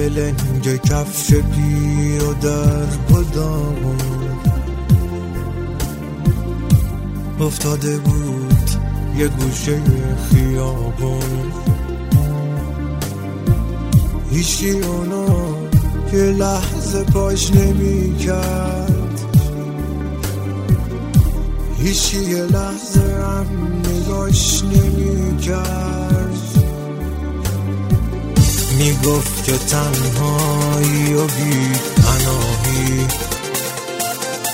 لنگ کفش پیر و در پدامون افتاده بود یه گوشه خیابون. هیچی اونو یه لحظه پاش نمی کرد، هیچی یه لحظه هم نگاش نمی کرد. میگفت که تنهایی و بی پناهی